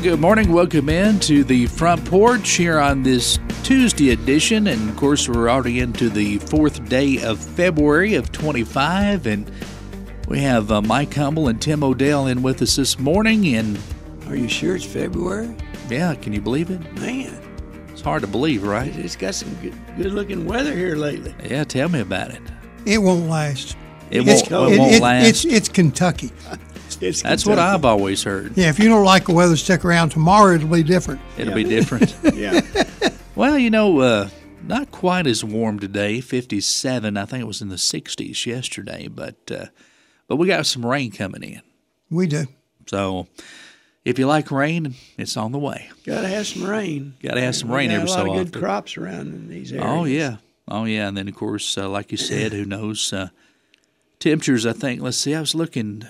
Good morning. Welcome in to the front porch here on this Tuesday edition. And, of course, we're already into the 4th day of February of 25. And we have Mike Humble and Tim O'Dell in with us this morning. And are you sure it's February? Yeah, can you believe it? Man. It's hard to believe, right? It's got some good-looking weather here lately. Yeah, tell me about it. It won't last. It won't last. It's Kentucky. That's what I've always heard. Yeah, if you don't like the weather, stick around. Tomorrow it'll be different. It'll be different. Yeah. Well, not quite as warm today, 57. I think it was in the 60s yesterday, but we got some rain coming in. We do. So if you like rain, it's on the way. Got to have some rain. Got to have some rain every so often. A lot of good crops around in these areas. Oh, yeah. And then, of course, like you said, who knows, temperatures, I think, let's see, I was looking,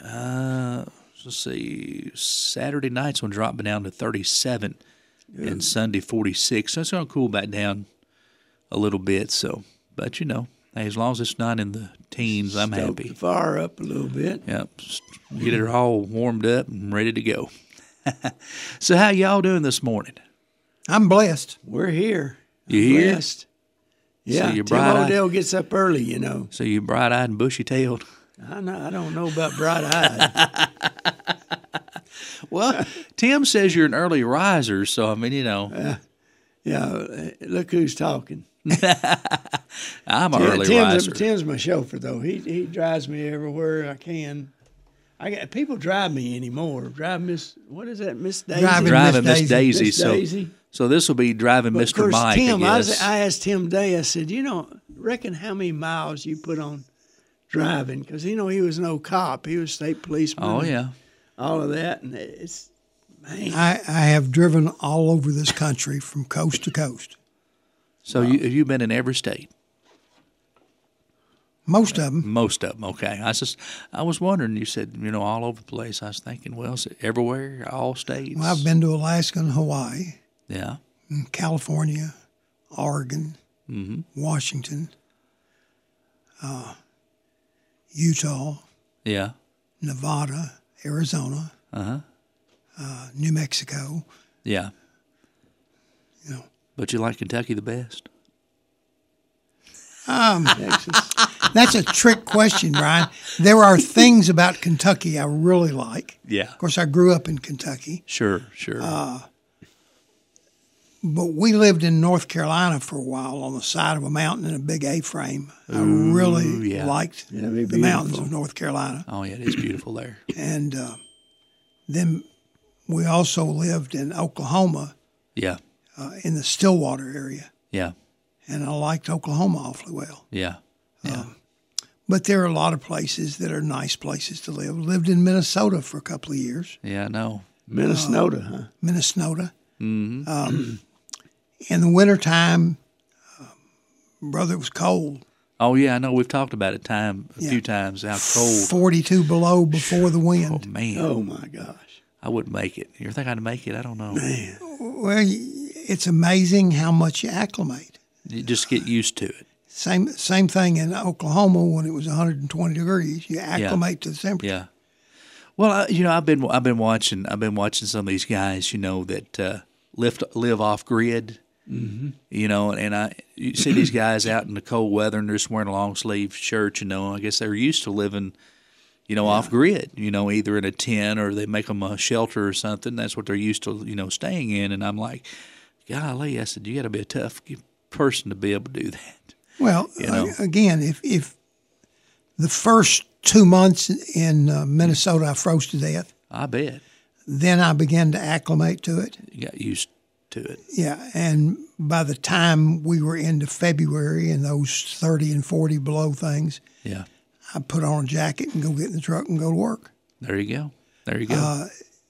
Saturday night's one dropping down to 37 and Sunday 46. So it's going to cool back down a little bit. So, but, hey, as long as it's not in the teens, I'm happy. The fire up a little bit. Yep. Get it all warmed up and ready to go. So how y'all doing this morning? I'm blessed. We're here. You here? Blessed. Yeah, so Tim O'Dell gets up early, So you're bright-eyed and bushy-tailed? I don't know about bright-eyed. Well, Tim says you're an early riser, so, Yeah, look who's talking. I'm an early riser. Tim's my chauffeur, though. He drives me everywhere I can. People drive me anymore. Miss Daisy? Driving Miss Daisy. So this will be driving Mr. Mike, Tim, I guess. I asked Tim today, I said, reckon how many miles you put on driving? Because, he was no cop. He was state policeman. Oh, yeah. All of that. And it's, man. I have driven all over this country from coast to coast. So you've been in every state? Most of them. Most of them, okay. I was wondering, you said, all over the place. I was thinking, well, is it everywhere, all states? Well, I've been to Alaska and Hawaii. Yeah. California, Oregon, Washington, Utah, yeah, Nevada, Arizona, New Mexico. Yeah. But you like Kentucky the best? That's a trick question, Brian. There are things about Kentucky I really like. Yeah. Of course, I grew up in Kentucky. Sure. But we lived in North Carolina for a while on the side of a mountain in a big A-frame. I really liked the mountains of North Carolina. Oh, yeah, it is beautiful there. And then we also lived in Oklahoma. Yeah. In the Stillwater area. Yeah. And I liked Oklahoma awfully well. Yeah. But there are a lot of places that are nice places to live. Lived in Minnesota for a couple of years. Yeah, I know. Minnesota, huh? Minnesota. Mm-hmm. In the wintertime, brother, it was cold. Oh, yeah, I know. We've talked about it a few times, how cold. 42 below before the wind. Oh, man. Oh, my gosh. I wouldn't make it. You think I'd make it? I don't know. Man. Well, it's amazing how much you acclimate. You just get used to it. Same thing in Oklahoma when it was 120 degrees. You acclimate to the temperature. Yeah. Well, I've been watching some of these guys, that live off grid. Mm-hmm. And you see these guys out in the cold weather and they're just wearing a long sleeve shirt. I guess they're used to living, off grid. Either in a tent or they make them a shelter or something. That's what they're used to, staying in. And I'm like, golly, I said, you got to be a tough person to be able to do that. Well, again, if the first 2 months in Minnesota I froze to death, I bet. Then I began to acclimate to it. You got used to it. Yeah, and by the time we were into February and those 30 and 40 below things, yeah, I put on a jacket and go get in the truck and go to work. There you go.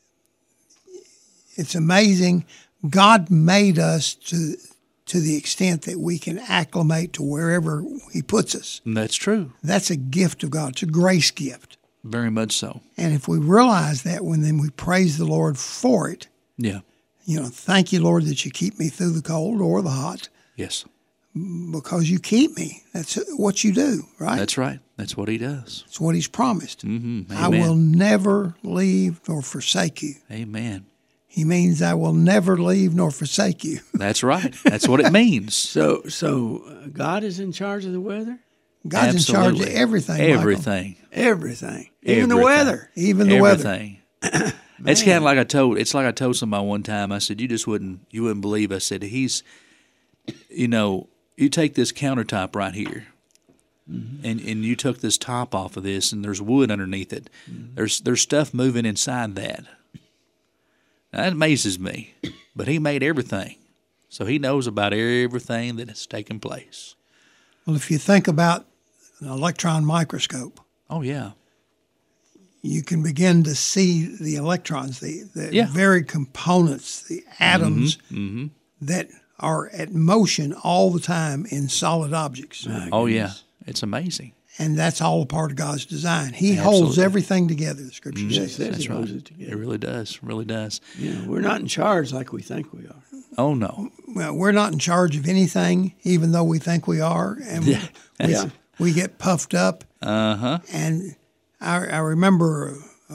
It's amazing. God made us to the extent that we can acclimate to wherever He puts us. And that's true. That's a gift of God. It's a grace gift. Very much so. And if we realize that, then we praise the Lord for it. Yeah. Thank you, Lord, that you keep me through the cold or the hot. Yes. Because you keep me. That's what you do, right? That's right. That's what He does. It's what He's promised. Mm-hmm. I will never leave nor forsake you. Amen. He means I will never leave nor forsake you. That's right. That's what it means. So God is in charge of the weather? God's Absolutely. in charge of everything. Everything. Everything. Even the Everything. weather. Even the weather. Everything. It's kind of like I told somebody one time. I said, you wouldn't believe. I said, he's, you take this countertop right here, and you took this top off of this, and there's wood underneath it. There's stuff moving inside that. Now, that amazes me, but he made everything, so he knows about everything that has taken place. Well, if you think about an electron microscope, Oh yeah, you can begin to see the electrons, the very components, the atoms that are at motion all the time in solid objects. oh yeah, it's amazing. And that's all a part of God's design. He holds everything together, the Scripture says. That's right. Holds it together. It really does. Yeah, we're not in charge like we think we are. Oh no. Well, we're not in charge of anything, even though we think we are. And we get puffed up. And I remember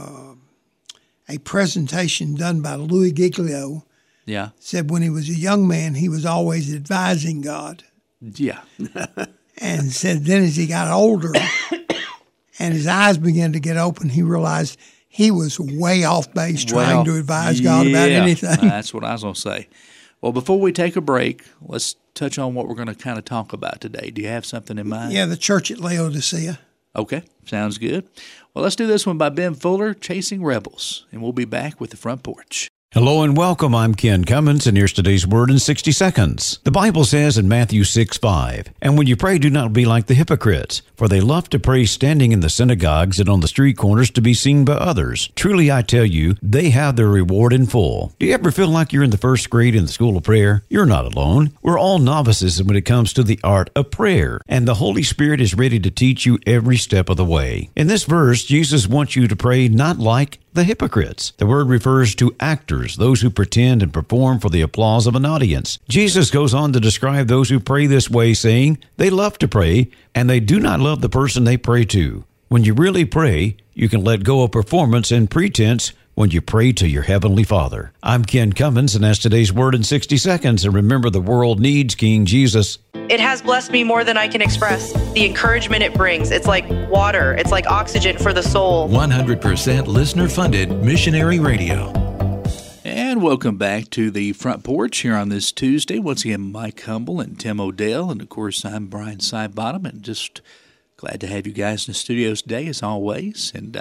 a presentation done by Louis Giglio. Yeah. Said when he was a young man, he was always advising God. Yeah. And said then as he got older and his eyes began to get open, he realized he was way off base trying to advise God about anything. That's what I was going to say. Well, before we take a break, let's touch on what we're going to kind of talk about today. Do you have something in mind? Yeah, the church at Laodicea. Okay, sounds good. Well, let's do this one by Ben Fuller, Chasing Rebels, and we'll be back with the Front Porch. Hello and welcome. I'm Ken Cummins, and here's today's Word in 60 seconds. The Bible says in Matthew 6:5, "And when you pray, do not be like the hypocrites, for they love to pray standing in the synagogues and on the street corners to be seen by others. Truly I tell you, they have their reward in full." Do you ever feel like you're in the first grade in the school of prayer? You're not alone. We're all novices when it comes to the art of prayer, and the Holy Spirit is ready to teach you every step of the way. In this verse, Jesus wants you to pray not like the hypocrites. The word refers to actors, those who pretend and perform for the applause of an audience. Jesus goes on to describe those who pray this way, saying, they love to pray, and they do not love the person they pray to. When you really pray, you can let go of performance and pretense when you pray to your Heavenly Father. I'm Ken Cummins, and that's today's Word in 60 seconds. And remember, the world needs King Jesus. It has blessed me more than I can express. The encouragement it brings, it's like water. It's like oxygen for the soul. 100% listener-funded missionary radio. And welcome back to the Front Porch here on this Tuesday. Once again, Mike Humble and Tim O'Dell, and of course, I'm Brian Sidebottom, and just glad to have you guys in the studios today, as always. And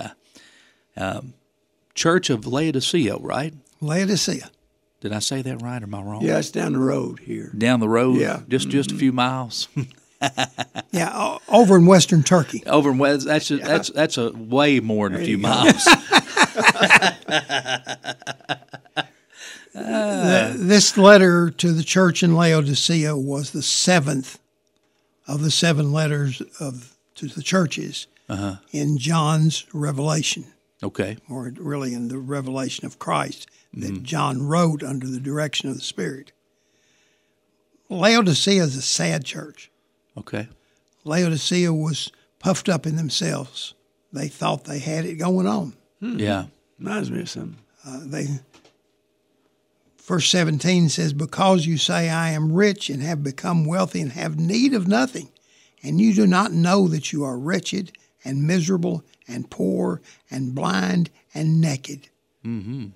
Church of Laodicea, right? Laodicea. Did I say that right, or am I wrong? Yeah, it's down the road here. Down the road? Yeah. Just a few miles? Yeah, over in Western Turkey. Over in West, that's a way more than a few miles. This letter to the church in Laodicea was the seventh of the seven letters to the churches in John's Revelation. Okay. Or really in the revelation of Christ that John wrote under the direction of the Spirit. Laodicea is a sad church. Okay. Laodicea was puffed up in themselves. They thought they had it going on. Yeah. Reminds me of something. Verse 17 says, because you say, I am rich and have become wealthy and have need of nothing, and you do not know that you are wretched and miserable and poor and blind and naked. Mm-hmm.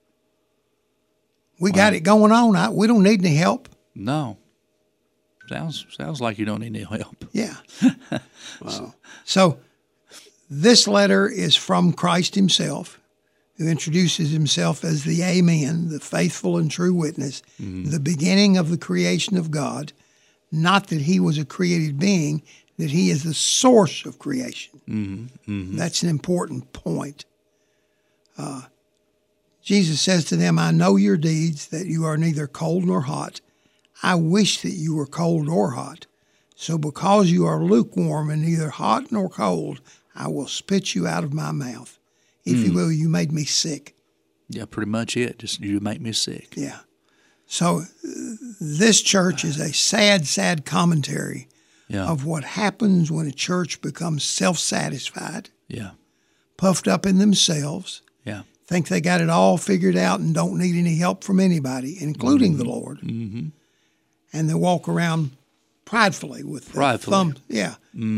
We got it going on. We don't need any help. No. Sounds like you don't need any help. Yeah. Wow. So this letter is from Christ himself, who introduces himself as the Amen, the faithful and true witness, the beginning of the creation of God, not that he was a created being, that he is the source of creation. That's an important point. Jesus says to them, I know your deeds, that you are neither cold nor hot. I wish that you were cold or hot. So because you are lukewarm and neither hot nor cold, I will spit you out of my mouth. If you will, you made me sick. Yeah, pretty much it. Just you make me sick. Yeah. So this church is a sad, sad commentary of what happens when a church becomes self-satisfied, Yeah. puffed up in themselves, think they got it all figured out and don't need any help from anybody, including the Lord. Mm-hmm. And they walk around pridefully with their thumb. Yeah.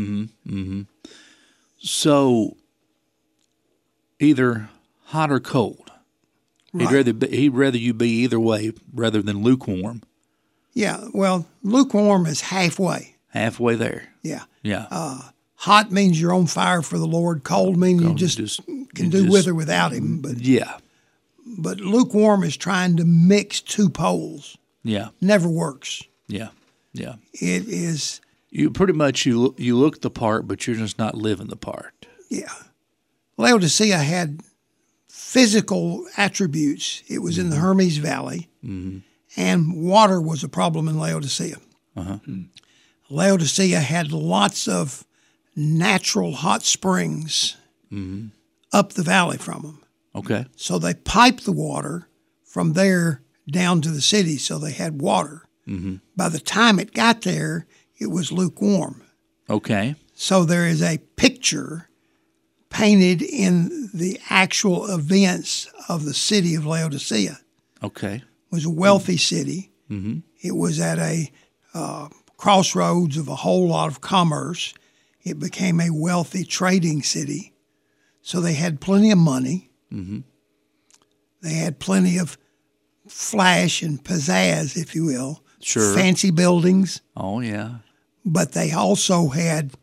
So either hot or cold. Right. He'd rather you be either way rather than lukewarm. Yeah. Well, lukewarm is halfway. Halfway there. Yeah. Yeah. Hot means you're on fire for the Lord. Cold means you just can do with or without Him. But lukewarm is trying to mix two poles. Yeah. Never works. Yeah. Yeah. It is. You pretty much you look the part, but you're just not living the part. Yeah. Laodicea had physical attributes. It was in the Hermes Valley, and water was a problem in Laodicea. Laodicea had lots of natural hot springs up the valley from them. Okay. So they piped the water from there down to the city, so they had water. By the time it got there, it was lukewarm. Okay. So there is a picture painted in the actual events of the city of Laodicea. Okay. It was a wealthy city. It was at a crossroads of a whole lot of commerce. It became a wealthy trading city. So they had plenty of money. They had plenty of flash and pizzazz, if you will. Sure. Fancy buildings. Oh, yeah. But they also had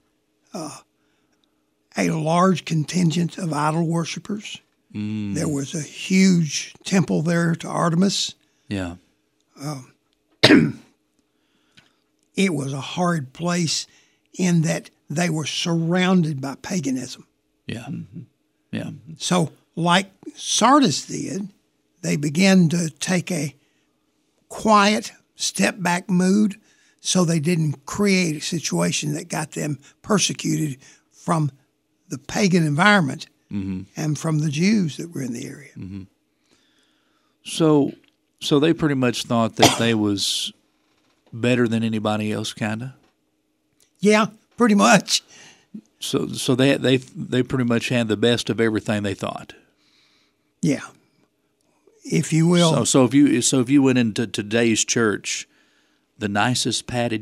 a large contingent of idol worshipers. There was a huge temple there to Artemis. Yeah. It was a hard place in that they were surrounded by paganism. Yeah. Yeah. So, like Sardis did, they began to take a quiet, step-back mood so they didn't create a situation that got them persecuted from the pagan environment and from the Jews that were in the area. So they pretty much thought that they was better than anybody else, kind of. Yeah, pretty much. So they pretty much had the best of everything they thought. Yeah, if you will. So if you went into today's church, the nicest padded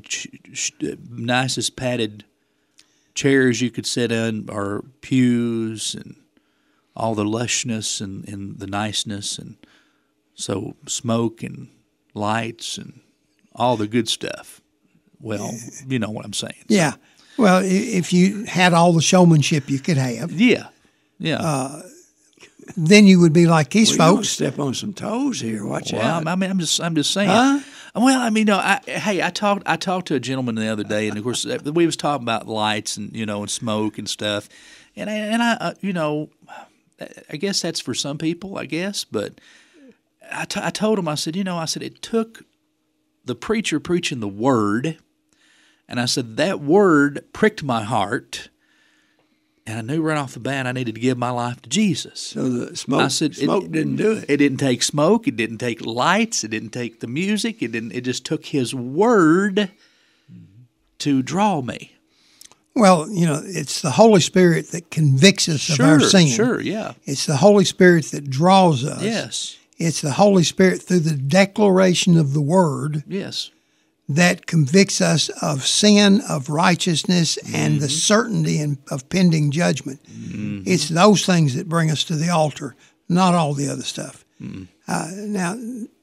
chairs you could sit in are pews and all the lushness and the niceness, and so smoke and lights and all the good stuff. Well, you know what I'm saying. Yeah. Well, if you had all the showmanship you could have, Yeah. Yeah. then you would be like these Well, you folks. step on some toes here. Watch Well, out. I mean, I'm just saying. Huh? Well, I mean, no. I talked to a gentleman the other day, and of course, we was talking about lights and and smoke and stuff, and I I guess that's for some people, I guess, but I told him, I said, it took the preacher preaching the word, and I said that word pricked my heart. And I knew right off the bat I needed to give my life to Jesus. So the smoke, I said, smoke didn't do it. It didn't take smoke. It didn't take lights. It didn't take the music. It just took His word to draw me. Well, it's the Holy Spirit that convicts us of our sin. Sure, yeah. It's the Holy Spirit that draws us. Yes. It's the Holy Spirit through the declaration of the Word Yes. that convicts us of sin, of righteousness, and the certainty of pending judgment. It's those things that bring us to the altar, not all the other stuff. Now,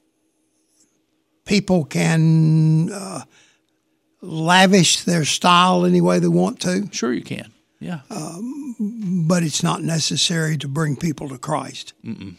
people can lavish their style any way they want to, Sure you can. Yeah. but it's not necessary to bring people to Christ.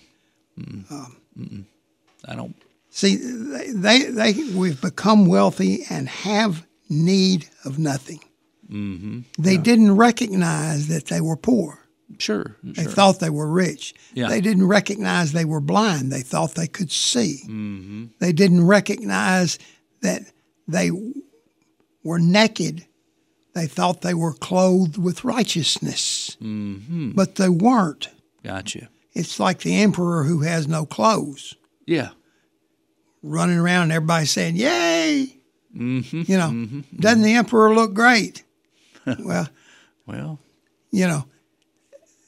I don't. See, we've become wealthy and have need of nothing. They didn't recognize that they were poor. Sure. They thought they were rich. Yeah. They didn't recognize they were blind. They thought they could see. They didn't recognize that they were naked. They thought they were clothed with righteousness, but they weren't. Gotcha. It's like the emperor who has no clothes, Yeah. running around and everybody saying, "Yay!" Doesn't the emperor look great? Well, Well.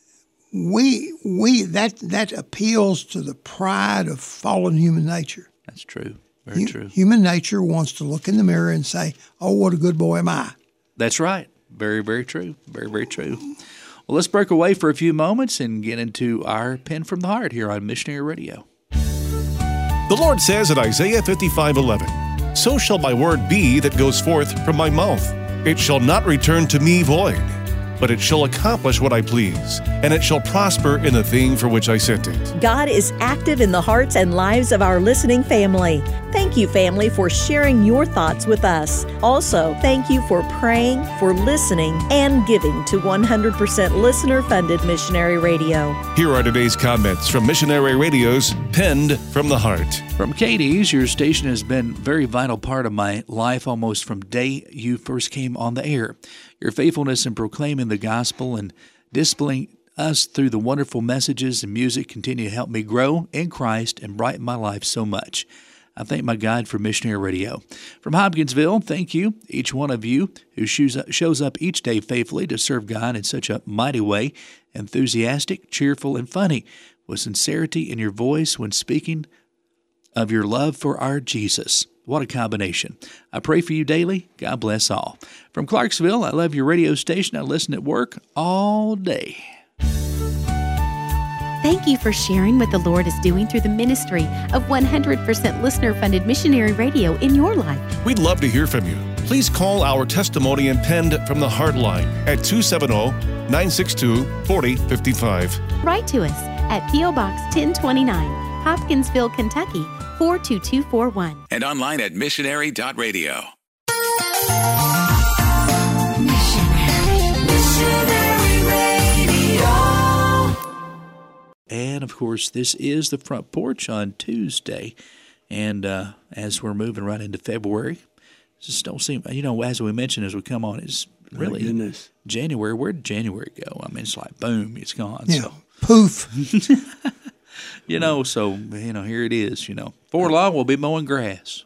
that appeals to the pride of fallen human nature. That's true. Very true. Human nature wants to look in the mirror and say, "Oh, what a good boy am I." That's right. Very, very true. Very, very true. Well, let's break away for a few moments and get into our Pen from the Heart here on Missionary Radio. The Lord says in Isaiah 55:11, "So shall my word be that goes forth from my mouth. It shall not return to me void, but it shall accomplish what I please, and it shall prosper in the thing for which I sent it." God is active in the hearts and lives of our listening family. Thank you, family, for sharing your thoughts with us. Also, thank you for praying, for listening, and giving to 100% listener-funded Missionary Radio. Here are today's comments from Missionary Radio's Penned from the Heart. From Katie's, your station has been a very vital part of my life almost from the day you first came on the air. Your faithfulness in proclaiming the gospel and disciplining us through the wonderful messages and music continue to help me grow in Christ and brighten my life so much. I thank my God for Missionary Radio. From Hopkinsville, thank you, each one of you who shows up each day faithfully to serve God in such a mighty way, enthusiastic, cheerful, and funny, with sincerity in your voice when speaking of your love for our Jesus. What a combination. I pray for you daily. God bless all. From Clarksville, I love your radio station. I listen at work all day. Thank you for sharing what the Lord is doing through the ministry of 100% listener-funded Missionary Radio in your life. We'd love to hear from you. Please call our testimony and Penned from the Heart line at 270-962-4055. Write to us at P.O. Box 1029, Hopkinsville, Kentucky, 42241. And online at missionary.radio. And, of course, this is the Front Porch on Tuesday. And as we're moving right into February, just don't seem, as we mentioned as we come on, it's really January. Where did January go? I mean, it's like, boom, it's gone. Yeah, So, poof. here it is, Before long, we'll be mowing grass.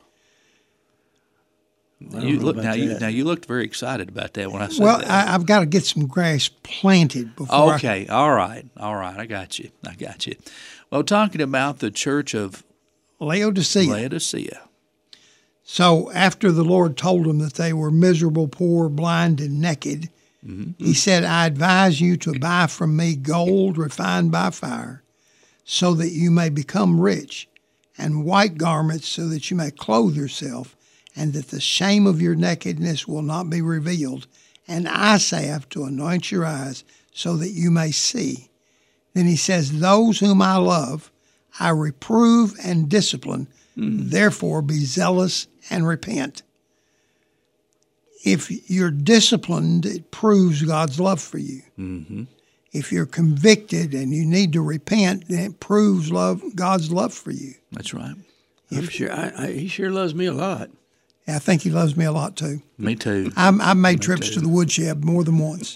You looked very excited about that when I said that. Well, I've got to get some grass planted before. Okay, all right. I got you. Well, talking about the church of Laodicea. So after the Lord told them that they were miserable, poor, blind, and naked, He said, "I advise you to buy from me gold refined by fire, so that you may become rich, and white garments so that you may clothe yourself, and that the shame of your nakedness will not be revealed, and eye salve to anoint your eyes so that you may see." Then he says, "Those whom I love, I reprove and discipline. Therefore be zealous and repent." If you're disciplined, it proves God's love for you. Mm-hmm. If you're convicted and you need to repent, then it proves God's love for you. That's right. I'm sure he sure loves me a lot. I think he loves me a lot too. Me too. I've made trips to the woodshed more than once.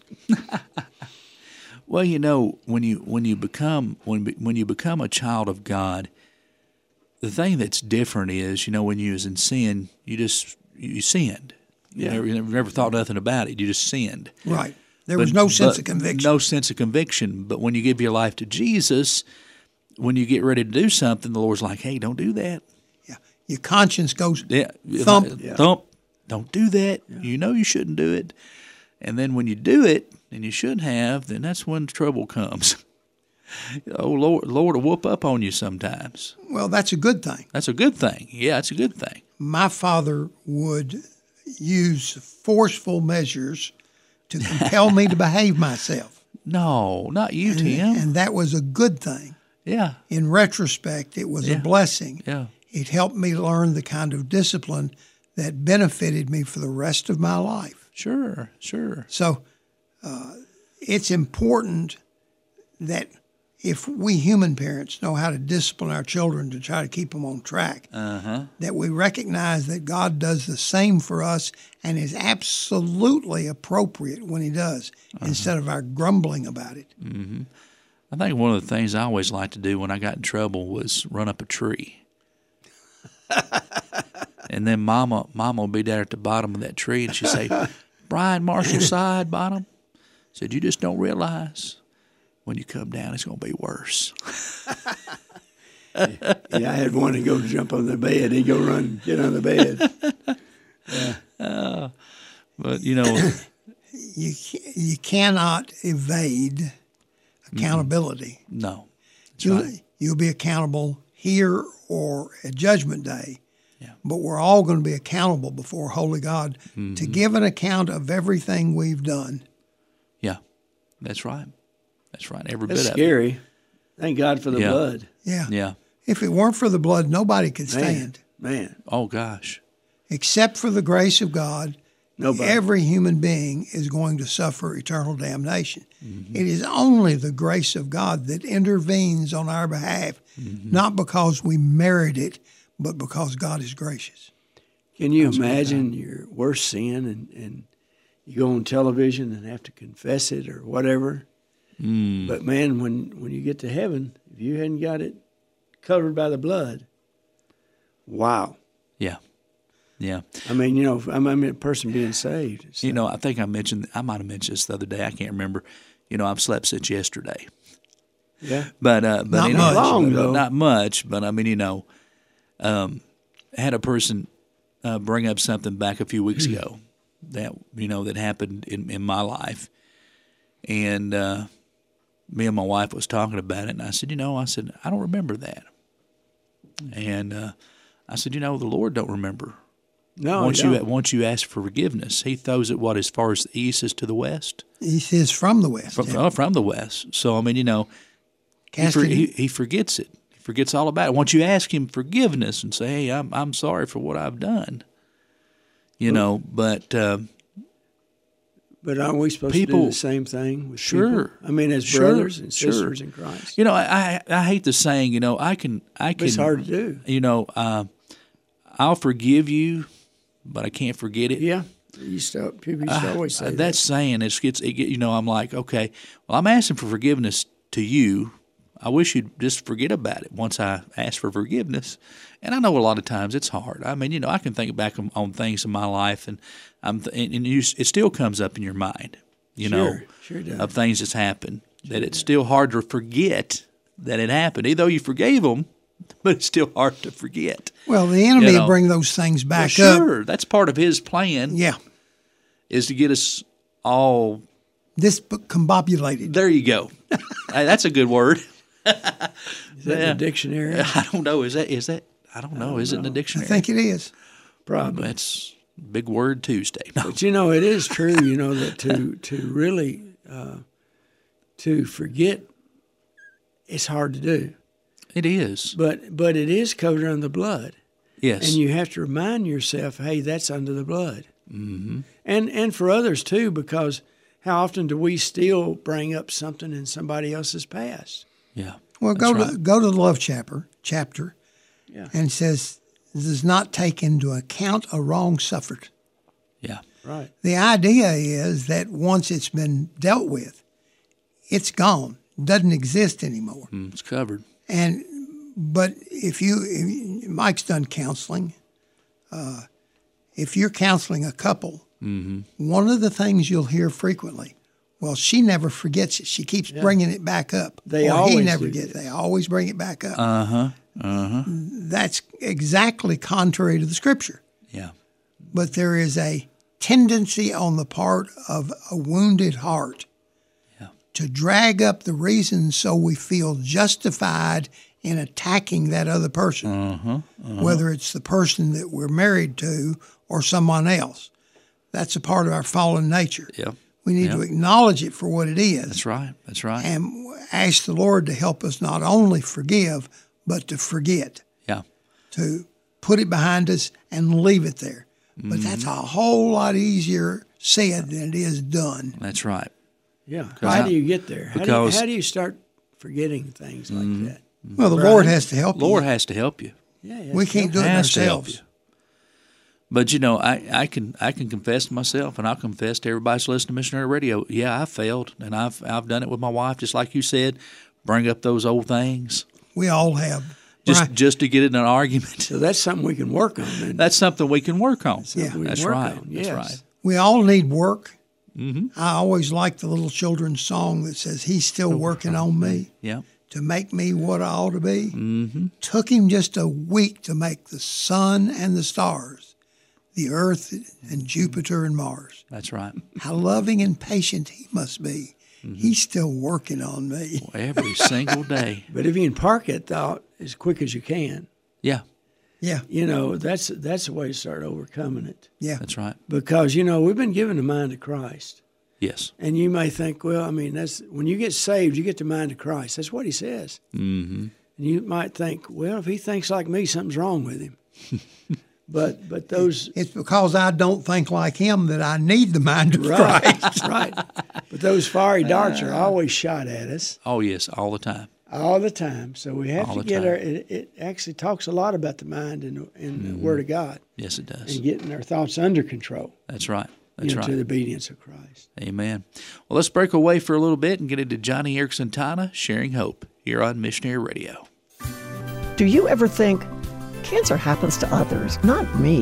Well, when you become a child of God, the thing that's different is, when you was in sin, you sinned. You never thought nothing about it. You just sinned. Right. There was no sense of conviction. No sense of conviction. But when you give your life to Jesus, when you get ready to do something, the Lord's like, "Hey, don't do that." Yeah. Your conscience goes thump. Thump. Don't do that. Yeah. You shouldn't do it. And then when you do it, and you should have, then that's when trouble comes. Oh, Lord will whoop up on you sometimes. Well, that's a good thing. That's a good thing. Yeah, it's a good thing. My father would use forceful measures to compel me to behave myself. No, not you, Tim. And that was a good thing. Yeah. In retrospect, it was a blessing. Yeah. It helped me learn the kind of discipline that benefited me for the rest of my life. Sure. So it's important that if we human parents know how to discipline our children to try to keep them on track, that we recognize that God does the same for us and is absolutely appropriate when he does, instead of our grumbling about it. Mm-hmm. I think one of the things I always liked to do when I got in trouble was run up a tree. And then Mama would be there at the bottom of that tree, and she'd say, "Brian Marshall side bottom," said, "You just don't realize when you come down, it's going to be worse. Yeah, I had one to go jump on the bed. He'd go run, get on the bed. Yeah. But, you know, You cannot evade accountability. no. That's right. You'll be accountable here or at Judgment Day. Yeah. But we're all going to be accountable before Holy God to give an account of everything we've done. Yeah, that's right. That's right. Every That's bit scary. of it. Thank God for the Yeah. blood. Yeah. Yeah. If it weren't for the blood, nobody could stand. Man, Oh, gosh. Except for the grace of God, nobody. every human being is going to suffer eternal damnation. It is only the grace of God that intervenes on our behalf, not because we merit it, but because God is gracious. Can you imagine your worst sin and you go on television and have to confess it or whatever? But man, when you get to heaven, if you hadn't got it covered by the blood, wow. Yeah. Yeah. I mean, you know, I mean, a person being saved. You know, I think I might have mentioned this the other day. I can't remember. You know, I've slept since yesterday. Yeah. But Not you know, much. Long, though. not much. But I mean, you know, I had a person bring up something back a few weeks ago that that happened in my life, and me and my wife was talking about it, and I said, I don't remember that, and I said, the Lord don't remember. No, Once you ask for forgiveness, He throws it as far as the east is to the west. He says from the west. From the west. So I mean, Cast it in. he forgets it. He forgets all about it. Once you ask Him forgiveness and say, "Hey, I'm sorry for what I've done," but aren't we supposed to do the same thing with Sure. people? I mean, as brothers and sisters in Christ. I hate the saying. I can. It's hard to do. I'll forgive you, but I can't forget it. Yeah. People used to always say That's saying I'm like, okay, well, I'm asking for forgiveness to you. I wish you'd just forget about it once I ask for forgiveness. And I know a lot of times it's hard. I mean, I can think back on things in my life, and it still comes up in your mind, Sure does. of things that's happened, that it's still hard to forget that it happened. Even though you forgave them, but it's still hard to forget. Well, the enemy will bring those things back up. Sure, that's part of his plan. Yeah. Is to get us all Discombobulated. There you go. Hey, that's a good word. Is that in the dictionary? I don't know. Is that? I don't know. Is it in the I dictionary? think it is. Probably. That's big word Tuesday. No. But it is true, that to really to forget, it's hard to do. It is. But it is covered under the blood. Yes. And you have to remind yourself, hey, that's under the blood. Mm-hmm. And for others too, because how often do we still bring up something in somebody else's past? Yeah. Well, go to the love chapter, Yeah. and it says, does not take into account a wrong suffered. Yeah. Right. The idea is that once it's been dealt with, it's gone, doesn't exist anymore. It's covered. But if Mike's done counseling, if you're counseling a couple, one of the things you'll hear frequently, well, she never forgets it. She keeps bringing it back up. They or always he never do. gets it. They always bring it back up. Uh-huh. That's exactly contrary to the Scripture. Yeah. But there is a tendency on the part of a wounded heart to drag up the reasons so we feel justified in attacking that other person, whether it's the person that we're married to or someone else. That's a part of our fallen nature. Yeah. We need to acknowledge it for what it is. That's right. That's right. And ask the Lord to help us not only forgive, but to forget, Yeah. to put it behind us and leave it there. But that's a whole lot easier said than it is done. That's right. Yeah. How do you get there? How do you start forgetting things like that? Well, the Lord has to help you. Lord has to help you. Yeah. We can't do it Has to help ourselves. you. But I can confess to myself, and I'll confess to everybody that's listening to Missionary Radio. Yeah, I failed, and I've done it with my wife, just like you said. Bring up those old things, We all have. just to get in an argument. So that's something we can work on. Then. That's something we can work on. Something we can That's work right. on, That's yes. right. We all need work. I always like the little children's song that says, He's still working on me to make me what I ought to be. Took Him just a week to make the sun and the stars, the earth and Jupiter and Mars. That's right. How loving and patient He must be. He's still working on me. Every single day. But if you can park that thought as quick as you can, Yeah. that's the way to start overcoming it. Yeah. That's right. Because, we've been given the mind of Christ. Yes. And you may think, that's when you get saved, you get the mind of Christ. That's what He says. Mm-hmm. And you might think, well, if He thinks like me, something's wrong with Him. But those... It's because I don't think like Him that I need the mind of Christ. Right. But those fiery darts are always shot at us. Oh, yes, all the time. All the time. So we have All to the get time. it actually talks a lot about the mind in the Word of God. Yes, it does. And getting our thoughts under control. That's right. That's right. To the obedience of Christ. Amen. Well, let's break away for a little bit and get into Johnny Erickson Tana sharing hope here on Missionary Radio. Do you ever think, cancer happens to others, not me?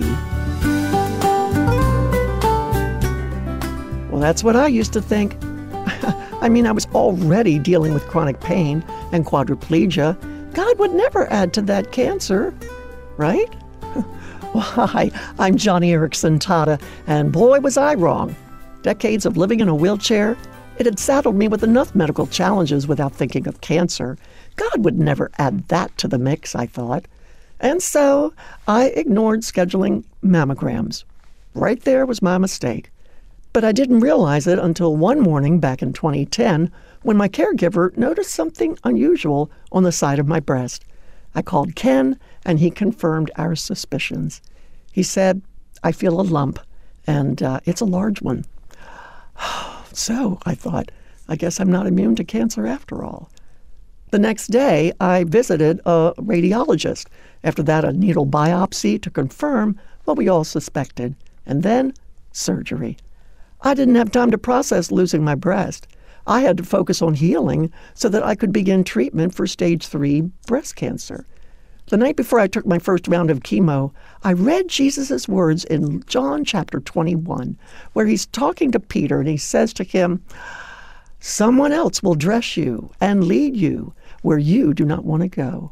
Well, that's what I used to think. I was already dealing with chronic pain and quadriplegia. God would never add to that cancer, right? Why, I'm Johnny Erickson Tata, and boy, was I wrong. Decades of living in a wheelchair, it had saddled me with enough medical challenges without thinking of cancer. God would never add that to the mix, I thought. And so I ignored scheduling mammograms. Right there was my mistake. But I didn't realize it until one morning back in 2010 when my caregiver noticed something unusual on the side of my breast. I called Ken, and he confirmed our suspicions. He said, I feel a lump, and it's a large one. So, I thought, I guess I'm not immune to cancer after all. The next day, I visited a radiologist. After that, a needle biopsy to confirm what we all suspected, and then surgery. I didn't have time to process losing my breast. I had to focus on healing so that I could begin treatment for stage 3 breast cancer. The night before I took my first round of chemo, I read Jesus' words in John chapter 21, where he's talking to Peter and he says to him, someone else will dress you and lead you where you do not want to go.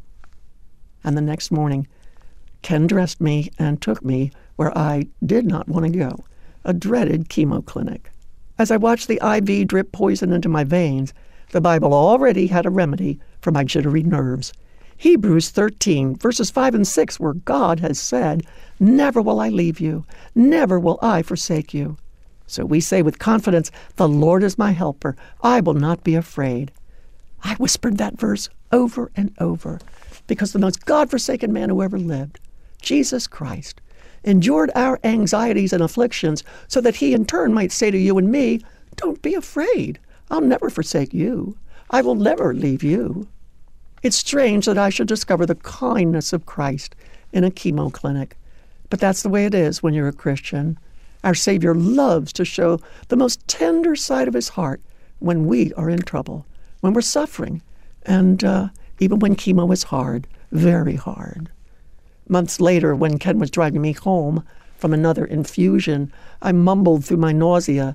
And the next morning, Ken dressed me and took me where I did not want to go, a dreaded chemo clinic. As I watched the IV drip poison into my veins, the Bible already had a remedy for my jittery nerves. Hebrews 13, verses 5 and 6, where God has said, never will I leave you, never will I forsake you. So we say with confidence, the Lord is my helper, I will not be afraid. I whispered that verse over and over, because the most God-forsaken man who ever lived, Jesus Christ, endured our anxieties and afflictions so that he in turn might say to you and me, don't be afraid. I'll never forsake you. I will never leave you. It's strange that I should discover the kindness of Christ in a chemo clinic, but that's the way it is when you're a Christian. Our Savior loves to show the most tender side of his heart when we are in trouble, when we're suffering, and even when chemo is hard, very hard. Months later, when Ken was driving me home from another infusion, I mumbled through my nausea,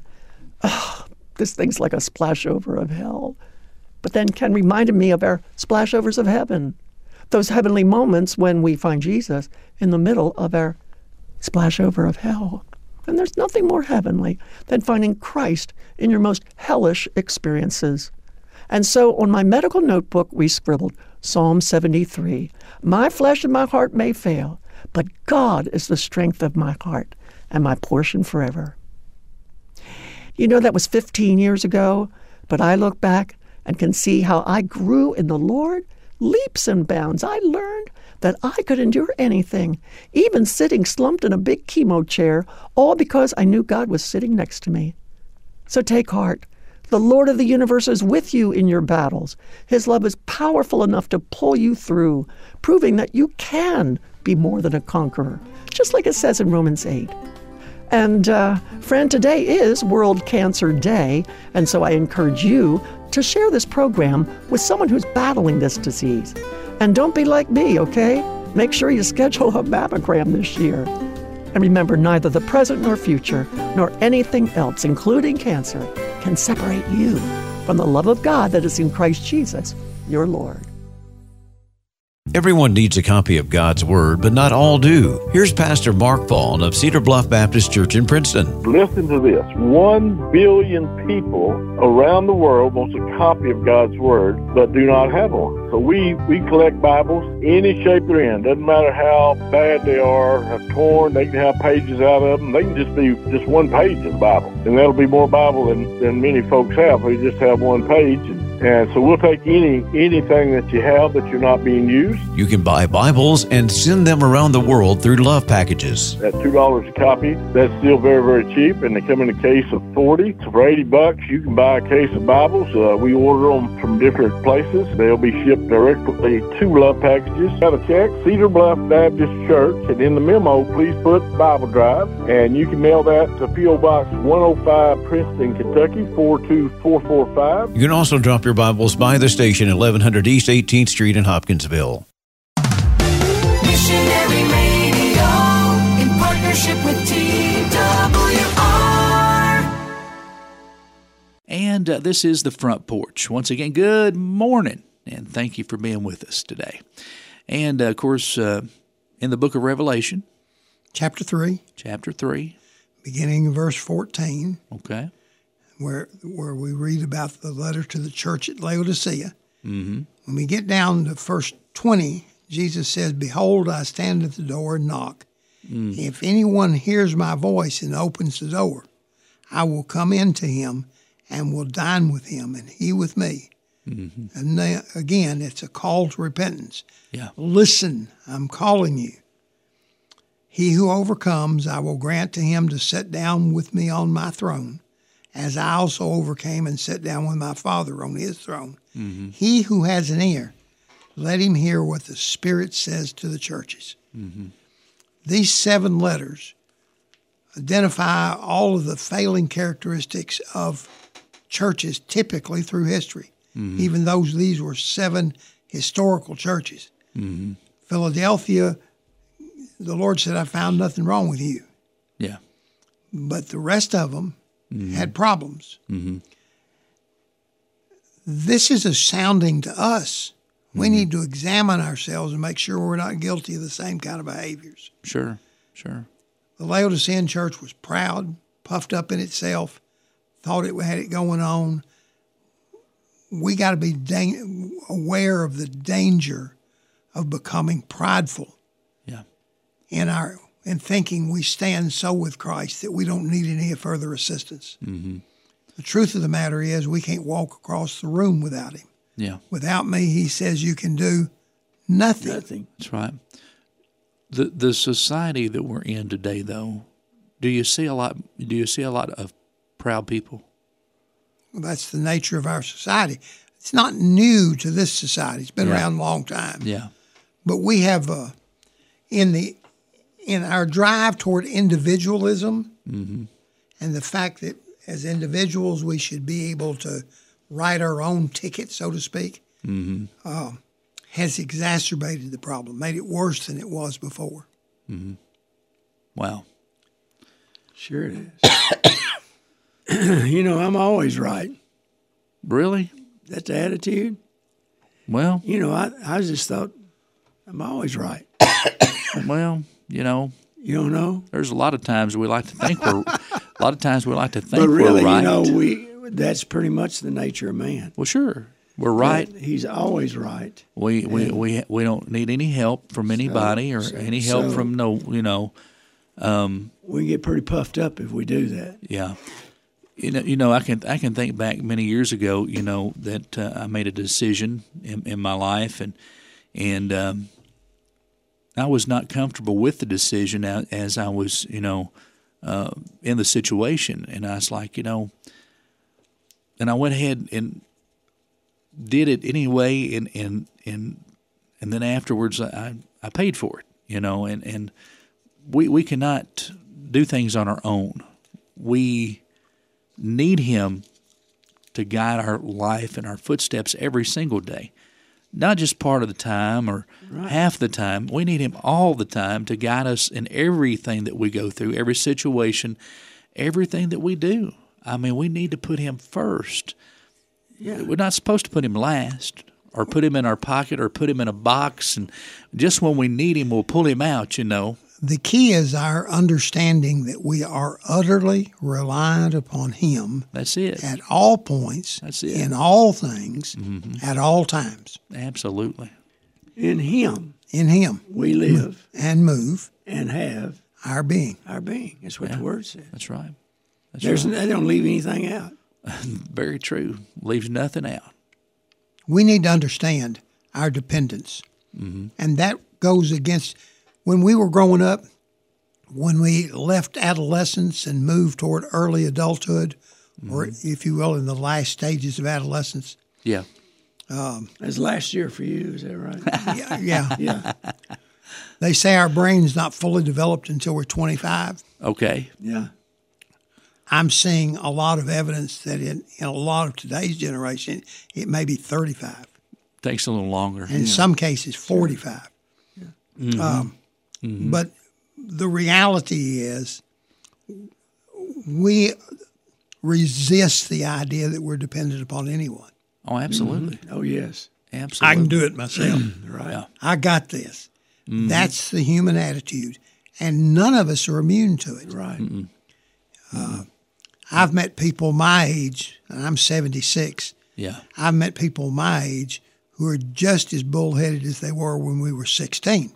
oh, this thing's like a splashover of hell. But then Ken reminded me of our splashovers of heaven, those heavenly moments when we find Jesus in the middle of our splashover of hell. And there's nothing more heavenly than finding Christ in your most hellish experiences. And so on my medical notebook, we scribbled Psalm 73, my flesh and my heart may fail, but God is the strength of my heart and my portion forever. You know, that was 15 years ago, but I look back and can see how I grew in the Lord, leaps and bounds. I learned that I could endure anything, even sitting slumped in a big chemo chair, all because I knew God was sitting next to me. So take heart. The Lord of the universe is with you in your battles. His love is powerful enough to pull you through, proving that you can be more than a conqueror, just like it says in Romans 8. And friend, today is World Cancer Day, and so I encourage you to share this program with someone who's battling this disease. And don't be like me, okay? Make sure you schedule a mammogram this year. And remember, neither the present nor future, nor anything else, including cancer, can separate you from the love of God that is in Christ Jesus, your Lord. Everyone needs a copy of God's Word, but not all do. Here's Pastor Mark Vaughn of Cedar Bluff Baptist Church in Princeton. Listen to this. 1 billion people around the world wants a copy of God's Word, but do not have one. So we collect Bibles any shape they're in. Doesn't matter how bad they are, how torn, they can have pages out of them. They can just be just one page of the Bible. And that'll be more Bible than many folks have. They just have one page. And so we'll take anything that you have that you're not being used. You can buy Bibles and send them around the world through Love Packages. At $2 a copy, that's still very, very cheap, and they come in a case of 40. So for $80, you can buy a case of Bibles. We order them from different places. They'll be shipped directly to Love Packages. Have a check, Cedar Bluff Baptist Church, and in the memo, please put Bible Drive, and you can mail that to P.O. Box 105, Princeton, Kentucky, 42445. You can also drop your Bibles by the station at 1100 East 18th Street in Hopkinsville. Missionary Radio in partnership with TWR. And this is The Front Porch. Once again, good morning, and thank you for being with us today. And, of course, in the book of Revelation. Chapter 3. Beginning in verse 14. Okay. Where we read about the letter to the church at Laodicea. Mm-hmm. When we get down to verse 20, Jesus says, "Behold, I stand at the door and knock. If anyone hears my voice and opens the door, I will come into him and will dine with him and he with me." Mm-hmm. And then, again, it's a call to repentance. Yeah. Listen, I'm calling you. He who overcomes, I will grant to him to sit down with me on my throne, as I also overcame and sat down with my Father on his throne. Mm-hmm. He who has an ear, let him hear what the Spirit says to the churches. Mm-hmm. These 7 letters identify all of the failing characteristics of churches typically through history, even though these were 7 historical churches. Mm-hmm. Philadelphia, the Lord said, "I found nothing wrong with you." Yeah. But the rest of them had problems. Mm-hmm. This is a sounding to us. We need to examine ourselves and make sure we're not guilty of the same kind of behaviors. Sure. The Laodicean church was proud, puffed up in itself, thought it had it going on. We got to be aware of the danger of becoming prideful. Yeah. In thinking we stand so with Christ that we don't need any further assistance. Mm-hmm. The truth of the matter is we can't walk across the room without him. Yeah. Without me, he says, you can do nothing. That's right. The society that we're in today, though, do you see a lot of proud people? Well, that's the nature of our society. It's not new to this society. It's been around a long time. Yeah. But we have in our drive toward individualism and the fact that as individuals we should be able to write our own ticket, so to speak, has exacerbated the problem, made it worse than it was before. Mm-hmm. Wow. Sure it is. I'm always right. Really? That's the attitude? Well. I just thought I'm always right. Well, You don't know? There's a lot of times we like to think we're but really, we're right. That's pretty much the nature of man. Well, sure. We're right. He's always right. We don't need any help from anybody any help from we get pretty puffed up if we do that. Yeah. I can think back many years ago, that I made a decision in my life and I was not comfortable with the decision as I was, in the situation. And I was like, and I went ahead and did it anyway. And then afterwards I paid for it, and we cannot do things on our own. We need him to guide our life and our footsteps every single day. not just part of the time or half the time. We need him all the time to guide us in everything that we go through, every situation, everything that we do. I mean, we need to put him first. Yeah. We're not supposed to put him last or put him in our pocket or put him in a box, and just when we need him, we'll pull him out, The key is our understanding that we are utterly reliant upon him. That's it. At all points. That's it. In all things, at all times. Absolutely. In him. In him. We live. And move. And have. Our being. Our being. That's what the Word says. That's right. They don't leave anything out. Very true. Leaves nothing out. We need to understand our dependence. And that goes against, when we were growing up, when we left adolescence and moved toward early adulthood, or if you will, in the last stages of adolescence. Yeah. That's last year for you, is that right? Yeah. They say our brain's not fully developed until we're 25. Okay. Yeah. I'm seeing a lot of evidence that in a lot of today's generation, it may be 35. Takes a little longer. And in some cases, 45. But the reality is we resist the idea that we're dependent upon anyone. Oh, absolutely. Oh, yes. Absolutely. I can do it myself. Right. Yeah. I got this. That's the human attitude. And none of us are immune to it. Right. I've met people my age, and I'm 76. Yeah. I've met people my age who are just as bullheaded as they were when we were 16.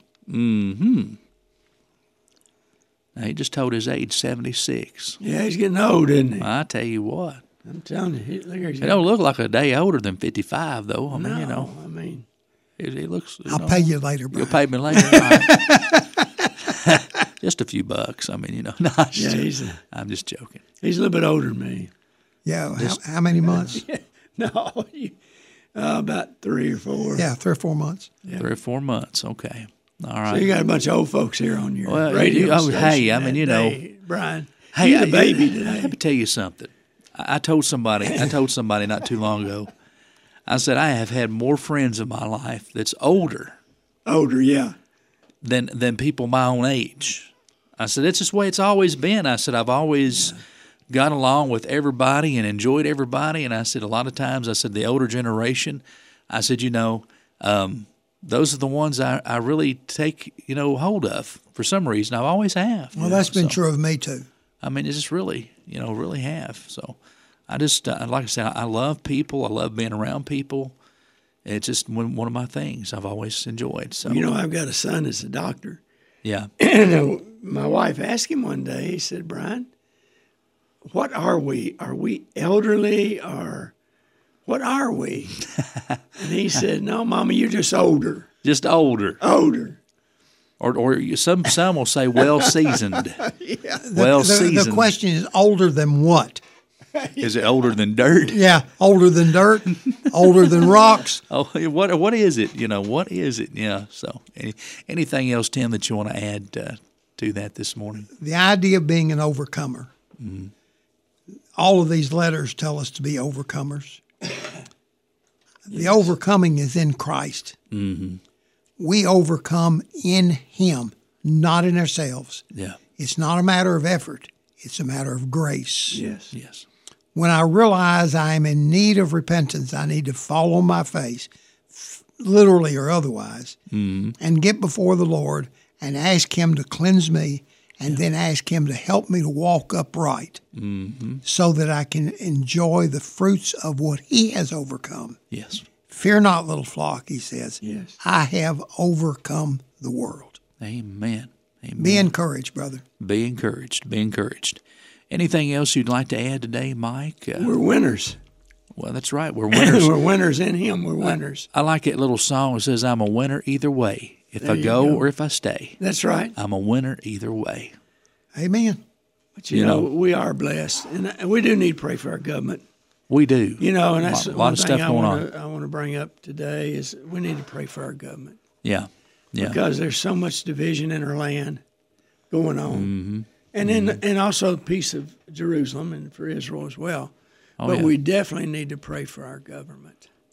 Now, he just told his age, 76. Yeah, he's getting old, isn't he? I tell you what. I'm telling you. He don't look like a day older than 55, though. I mean, he looks. I'll pay you later, Brian. You'll pay me later. Right. Just a few bucks. I mean, No, I'm just joking. He's a little bit older than me. Yeah. How many months? No, about 3 or 4. Yeah, 3 or 4 months. Yeah. 3 or 4 months. Okay. All right. So you got a bunch of old folks here on your radio station. Hey, I mean, Brian. Hey, you're the baby today. Let me tell you something. I told somebody not too long ago. I said I have had more friends in my life that's older. Older, yeah. Than people my own age. I said, it's just the way it's always been. I said, I've always got along with everybody and enjoyed everybody. And I said, a lot of times, the older generation, I said, those are the ones I really take, hold of for some reason. I always have. Well, that's been true of me too. I mean, it's just really, really have. So I just, like I said, I love people. I love being around people. It's just one of my things I've always enjoyed. So I've got a son that's a doctor. Yeah. And my wife asked him one day, he said, Brian, what are we? Are we elderly or what are we? And he said, no, Mama, you're just older. Just older. Older. Or some will say well-seasoned. Yeah. Well-seasoned. The question is older than what? Is it older than dirt? Yeah, older than dirt, older than rocks. Oh, what is it? What is it? Yeah. So, anything else, Tim, that you want to add to that this morning? The idea of being an overcomer. All of these letters tell us to be overcomers. The overcoming is in Christ. We overcome in Him, not in ourselves. Yeah. It's not a matter of effort. It's a matter of grace. Yes. Yes. When I realize I am in need of repentance, I need to fall on my face, literally or otherwise, and get before the Lord and ask Him to cleanse me, and then ask Him to help me to walk upright so that I can enjoy the fruits of what He has overcome. Yes. Fear not, little flock, He says. Yes. I have overcome the world. Amen. Amen. Be encouraged, brother. Be encouraged. Be encouraged. Anything else you'd like to add today, Mike? We're winners. Well, that's right. We're winners. We're winners in Him. We're winners. I like that little song that says, I'm a winner either way. If I go or if I stay. That's right. I'm a winner either way. Amen. But you know, we are blessed. And we do need to pray for our government. We do. And that's a lot of stuff going on. I want to bring up today is we need to pray for our government. Yeah. Yeah. Because there's so much division in our land going on. And also the peace of Jerusalem and for Israel as well. But we definitely need to pray for our government.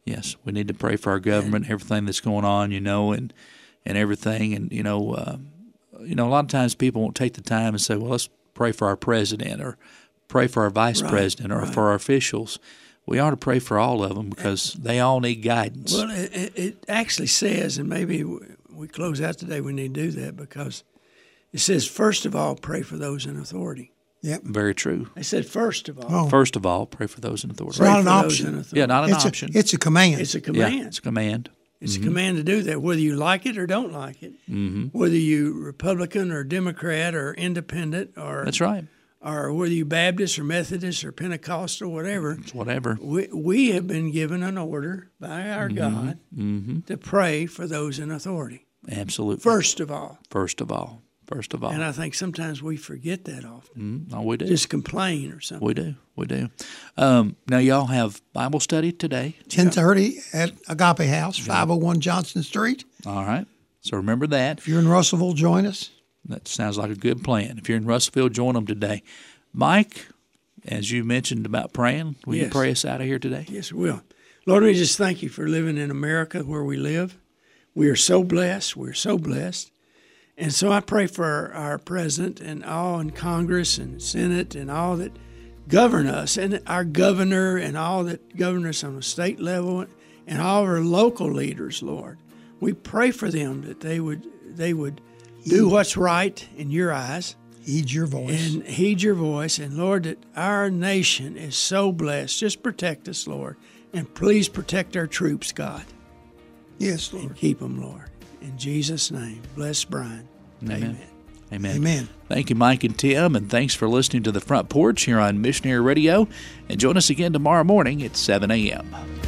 Yes, we need to pray for our government, everything that's going on, and everything. And, a lot of times people won't take the time and say, well, let's pray for our president or pray for our vice president or for our officials. We ought to pray for all of them because they all need guidance. Well, it actually says, and maybe we close out today, we need to do that because it says, first of all, pray for those in authority. Yep. Very true. I said, first of all. Oh. First of all, pray for those in authority. It's not an option. Yeah, not an option. It's a command. It's a command. Yeah, it's a command. It's a command to do that, whether you like it or don't like it, whether you Republican or Democrat or independent or that's right, or whether you Baptist or Methodist or Pentecostal, whatever. It's whatever. We have been given an order by our God to pray for those in authority. Absolutely. First of all. First of all. First of all. And I think sometimes we forget that often. No, we do. Just complain or something. We do. Now, y'all have Bible study today? 10:30 at Agape House, 501 Johnson Street. All right. So remember that. If you're in Russellville, join us. That sounds like a good plan. If you're in Russellville, join them today. Mike, as you mentioned about praying, will you pray us out of here today? Yes, we will. Lord, we just thank you for living in America where we live. We are so blessed. We're so blessed. And so I pray for our president and all in Congress and Senate and all that govern us, and our governor and all that govern us on the state level and all of our local leaders, Lord. We pray for them that they would do what's right in your eyes. Heed your voice. And heed your voice. And, Lord, that our nation is so blessed. Just protect us, Lord. And please protect our troops, God. Yes, Lord. And keep them, Lord. In Jesus' name, bless Brian. Amen. Amen. Amen. Thank you, Mike and Tim, and thanks for listening to The Front Porch here on Missionary Radio. And join us again tomorrow morning at 7 a.m.